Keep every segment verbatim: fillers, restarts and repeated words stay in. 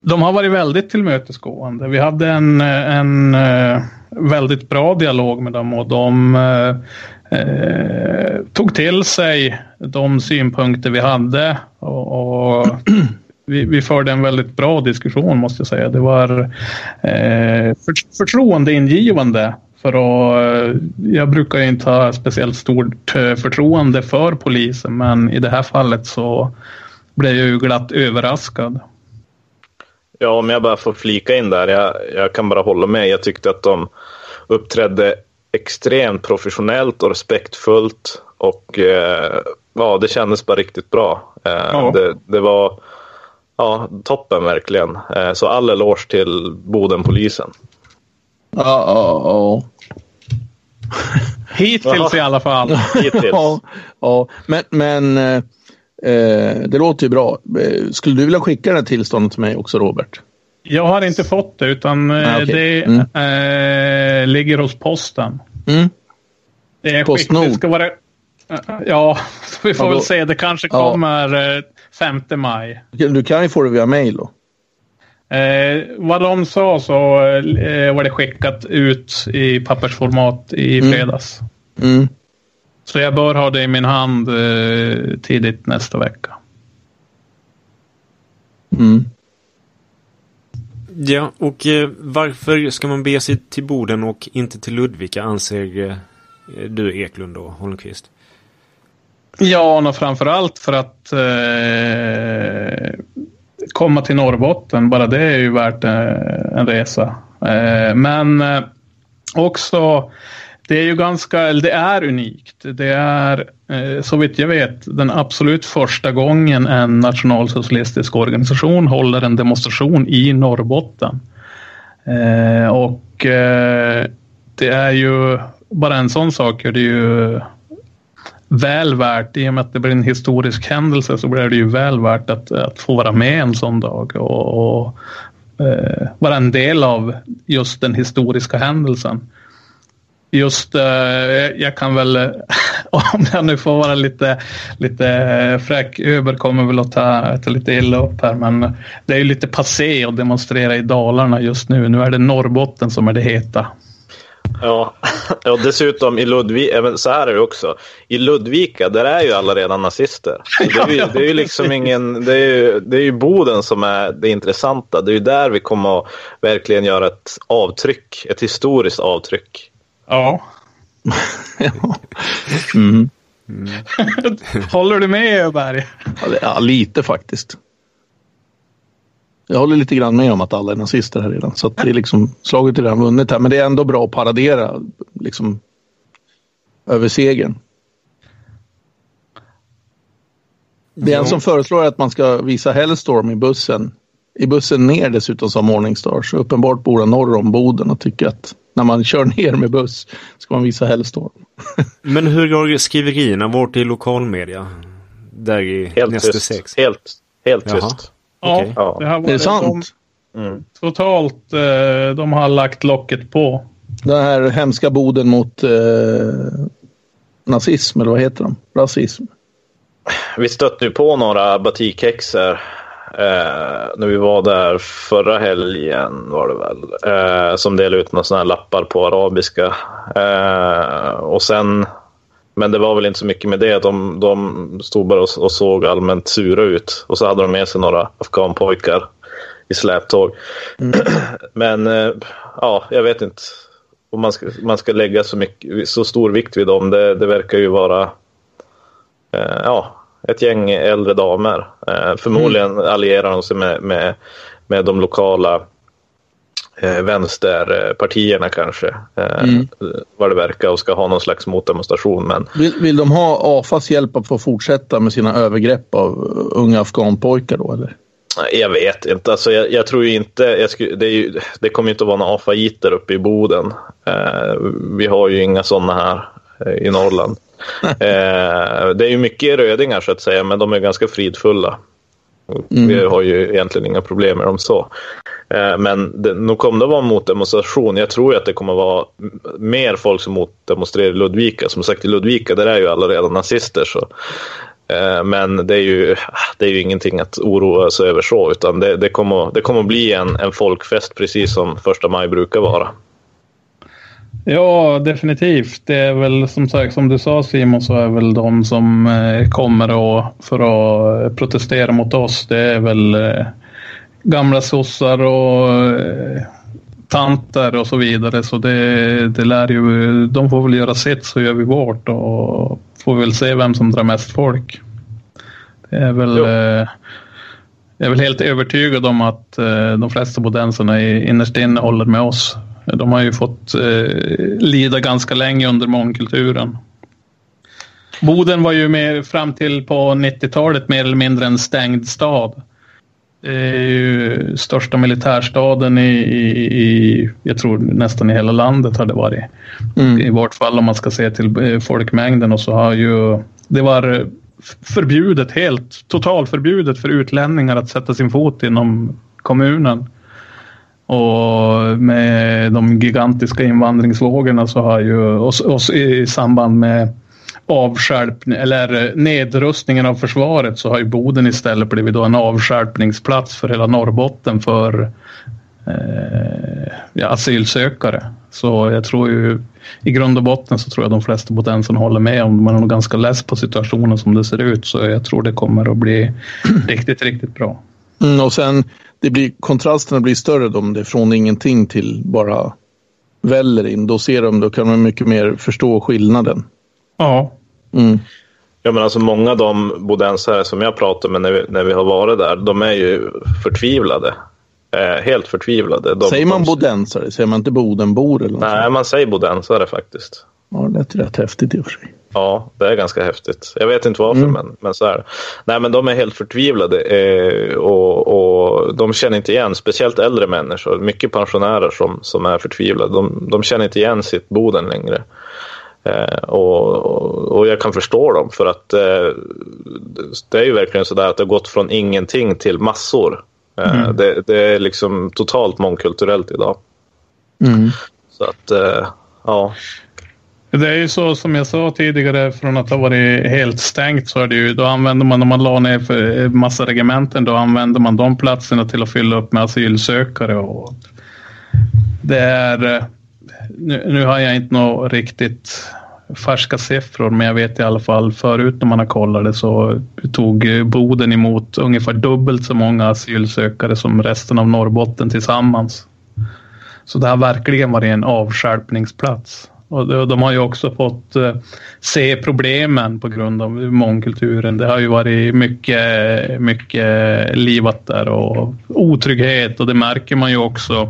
De har varit väldigt tillmötesgående. Vi hade en, en väldigt bra dialog med dem och de eh, tog till sig de synpunkter vi hade och, och vi, vi förde en väldigt bra diskussion, måste jag säga. Det var eh, för, förtroendeingivande. För att, jag brukar ju inte ha speciellt stort förtroende för polisen, men i det här fallet så blev jag ju glatt överraskad. Ja, om jag bara får flika in där, jag, jag kan bara hålla med. Jag tyckte att de uppträdde extremt professionellt och respektfullt och eh, ja, det kändes bara riktigt bra. Eh, ja. det, det var ja, toppen verkligen. Eh, så all eloge till Bodenpolisen. Ja, ja, ja. Hittills i alla fall. Hittills. Ja, ja. Men, men eh, det låter ju bra. Skulle du vilja skicka det här tillståndet till mig också, Robert? Jag har inte fått det, utan ah, okay. det mm. eh, ligger hos posten. Mm. Det är Postnord. Det ska vara, ja, vi får ja, då, väl se. Det kanske ja. kommer eh, femte maj. Du kan ju få det via mail då. Eh, vad de sa så eh, var det skickat ut i pappersformat i mm. fredags. Mm. Så jag bör ha det i min hand eh, tidigt nästa vecka. Mm. Ja, och eh, varför ska man be sig till Boden och inte till Ludvika, anser eh, du, Eklund och Holmqvist? Ja, och framförallt för att eh, komma till Norrbotten, bara det är ju värt eh, en resa. Eh, men eh, också, det är ju ganska, eller det är unikt. Det är, eh, så vitt jag vet, den absolut första gången en nationalsocialistisk organisation håller en demonstration i Norrbotten. Eh, och eh, det är ju, bara en sån sak är det ju väl värt, i och med att det blir en historisk händelse så blir det ju väl värt att, att få vara med en sån dag och, och eh, vara en del av just den historiska händelsen. Just, eh, jag kan väl, om jag nu får vara lite, lite fräck, Öber kommer väl att ta, ta lite illa upp här, men det är ju lite passé att demonstrera i Dalarna just nu. Nu är det Norrbotten som är det heta. Ja, och dessutom i Ludvika, så här är det också. I Ludvika, där är ju alla redan nazister. Det är ju, det är ju liksom ingen, det är ju, det är ju Boden som är det intressanta. Det är ju där vi kommer att verkligen göra ett avtryck, ett historiskt avtryck. Ja. mm. Mm. Håller du med, Öberg? Ja, lite faktiskt. Jag håller lite grann med om att alla är nazister här redan. Så att det är liksom slaget är redan vunnit här. Men det är ändå bra att paradera liksom över segern. Det är en som föreslår att man ska visa Hellstorm i bussen. I bussen ner dessutom som Morningstar. Så uppenbart bor han norr om Boden och tycker att när man kör ner med buss ska man visa Hellstorm. Men hur går skriverierna vart i lokalmedia? Där i helt nästa tyst. sex? Helt, helt tyst. Ja, okay. ja. Det, här var det är sant. De, mm. Totalt, eh, de har lagt locket på. Den här hemska Boden mot eh, nazism, eller vad heter de? Rasism. Vi stötte ju på några batikhäxor eh, när vi var där förra helgen var det väl. Eh, som delade ut några sådana här lappar på arabiska. Eh, och sen, men det var väl inte så mycket med det. De, de stod bara och, och såg allmänt sura ut. Och så hade de med sig några afghanpojkar i släptåg. Mm. Men eh, ja, jag vet inte om man ska, man ska lägga så, mycket, så stor vikt vid dem. Det, det verkar ju vara eh, ja, ett gäng äldre damer. Eh, förmodligen mm. allierar de sig med, med, med de lokala eh, vänsterpartierna kanske. Eh, mm. Vad det verkar, och ska ha någon slags motdemonstration. Men... Vill, vill de ha A F As hjälp att få fortsätta med sina övergrepp av unga afghanpojkar då, eller? Jag vet inte. Alltså, jag, jag tror ju inte... Jag skulle, det, är ju, det kommer ju inte att vara några A F A-giter uppe i Boden. Eh, vi har ju inga sådana här eh, i Norrland. eh, det är ju mycket rödingar så att säga, men de är ganska fridfulla. Mm. Vi har ju egentligen inga problem med dem så. Eh, men det, nog kommer det vara motdemonstration. Jag tror ju att det kommer vara mer folk som motdemonstrerar i Ludvika. Som sagt, i Ludvika där är ju alla redan nazister så... Men det är ju, det är ju ingenting att oroa sig över så, utan det, det, kommer, det kommer bli en, en folkfest precis som första maj brukar vara. Ja, definitivt. Det är väl som sagt, som du sa Simon, så är väl de som kommer och för att protestera mot oss, det är väl gamla sossar och tanter och så vidare. Så det, det lär ju, de får väl göra sitt, så gör vi vårt och får väl se vem som drar mest folk. Det är väl, eh, jag är väl helt övertygad om att eh, de flesta bodenserna i innerst inne håller med oss. De har ju fått eh, lida ganska länge under mångkulturen. Boden var ju med fram till på nittiotalet mer eller mindre en stängd stad. Det är ju största militärstaden i, i, i jag tror nästan i hela landet har det varit. Mm. I vart fall om man ska se till folkmängden, och så har ju det var förbjudet, helt totalförbjudet för utlänningar att sätta sin fot inom kommunen. Och med de gigantiska invandringsvågorna så har ju oss, oss i samband med avskärpning eller nedrustningen av försvaret, så har ju Boden istället blivit då en avskärpningsplats för hela Norrbotten för eh, ja, asylsökare. Så jag tror ju i grund och botten så tror jag de flesta bodenserna håller med om. Man är nog ganska less på situationen som det ser ut, så jag tror det kommer att bli riktigt, riktigt bra. Mm, och sen det blir, kontrasterna blir större om det är från ingenting till bara väller in. Då ser de, då kan man mycket mer förstå skillnaden. Ja. Mm. Ja, men alltså många av de bodensare som jag pratar med när vi, när vi har varit där, de är ju förtvivlade. Eh, helt förtvivlade. De, säger man de... bodensare? Säger man inte bodenbor? Eller något? Nej, man säger bodensare faktiskt. Ja, det lät rätt häftigt i och för sig. Ja, det är ganska häftigt. Jag vet inte varför, mm. men, men så här. Nej, men de är helt förtvivlade eh, och, och de känner inte igen, speciellt äldre människor, mycket pensionärer som, som är förtvivlade. De, de känner inte igen sitt Boden längre. Eh, och, och jag kan förstå dem, för att eh, det är ju verkligen så där att det har gått från ingenting till massor. Eh, mm. det, det är liksom totalt mångkulturellt idag. Mm. Så att, eh, ja... Det är ju så som jag sa tidigare, från att ha varit helt stängt så är det ju, då använder man, när man la ner för massa regementen, då använder man de platserna till att fylla upp med asylsökare. Och det är, nu, nu har jag inte några riktigt färska siffror, men jag vet i alla fall förut när man har kollat det så tog Boden emot ungefär dubbelt så många asylsökare som resten av Norrbotten tillsammans. Så det har verkligen varit en avskärpningsplats. Och de har ju också fått se problemen på grund av mångkulturen. Det har ju varit mycket, mycket livat där och otrygghet, och det märker man ju också.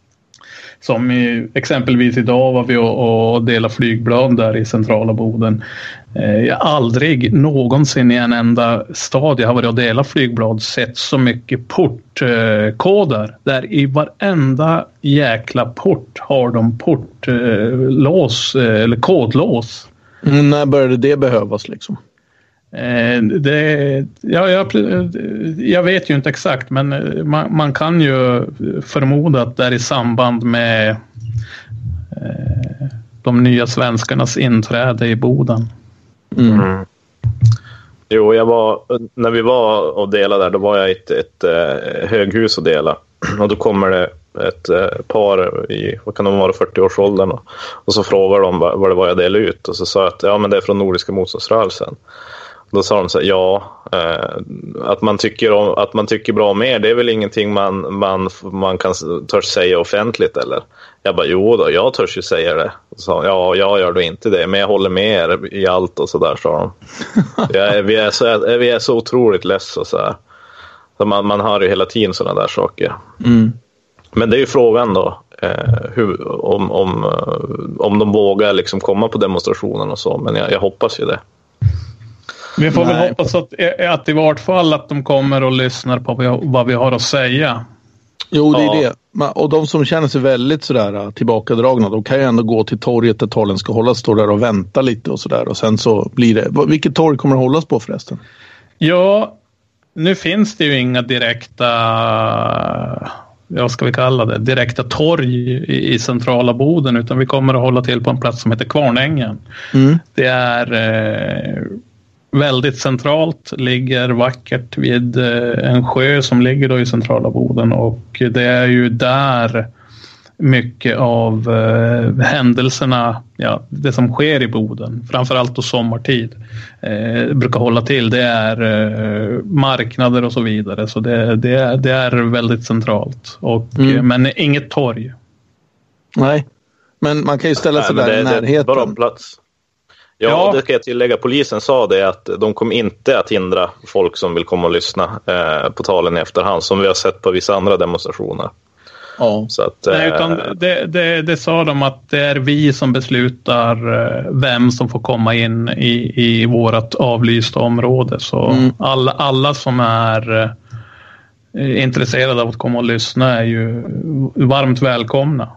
Som i, exempelvis idag var vi och, och delade flygblad där i centrala Boden. Jag har aldrig någonsin i en enda stad jag har varit och delat flygblad sett så mycket portkoder. Där i varenda jäkla port har de portlås eller kodlås. Mm, när började det behövas liksom? Det, ja, jag, jag vet ju inte exakt, men man, man kan ju förmoda att det är i samband med eh, de nya svenskarnas inträde i Boden. Mm. Mm. Jo, jag var, när vi var och delade där, då var jag i ett, ett, ett höghus och dela. Och då kommer det ett, ett par i, vad kan de vara, fyrtio-årsåldern, och, och så frågar de vad, vad det var jag delade ut, och så sa jag att ja, men det är från Nordiska motståndsrörelsen. Då sa de så här, ja, eh, att, man tycker om, att man tycker bra om er, det är väl ingenting man, man, man kan törs säga offentligt, eller? Jag bara, jo då, jag törs ju säga det. Så sa de, ja, jag gör då inte det, men jag håller med er i allt och så där, sa de. Ja, vi, är så, vi är så otroligt less och så här. Så man, man hör ju hela tiden sådana där saker. Mm. Men det är ju frågan då, eh, hur, om, om, om de vågar liksom komma på demonstrationen och så, men jag, jag hoppas ju det. Vi får Nej. väl hoppas att, att i vart fall att de kommer och lyssnar på vad vi har att säga. Jo, det är Ja. det. Och de som känner sig väldigt sådär tillbakadragna, de kan ju ändå gå till torget där talen ska hållas, stå där och vänta lite och sådär. Och sen så blir det... Vilket torg kommer att hållas på förresten? Ja, nu finns det ju inga direkta... vad ska vi kalla det? Direkta torg i, i centrala Boden, utan vi kommer att hålla till på en plats som heter Kvarnängen. Mm. Det är... Eh, väldigt centralt, ligger vackert vid en sjö som ligger då i centrala Boden, och det är ju där mycket av eh, händelserna, ja, det som sker i Boden, framförallt då sommartid, eh, brukar hålla till. Det är eh, marknader och så vidare, så det, det, är, det är väldigt centralt, och, mm. eh, men inget torg. Nej, men man kan ju ställa sig Nej, där i närheten. Det är bara plats. Ja, ja, det ska jag tillägga. Polisen sa det att de kommer inte att hindra folk som vill komma och lyssna eh, på talen i efterhand, som vi har sett på vissa andra demonstrationer. Ja. Så att, Nej, utan det, det, det sa de att det är vi som beslutar vem som får komma in i, i vårat avlysta område. Så mm. alla, alla som är intresserade av att komma och lyssna är ju varmt välkomna.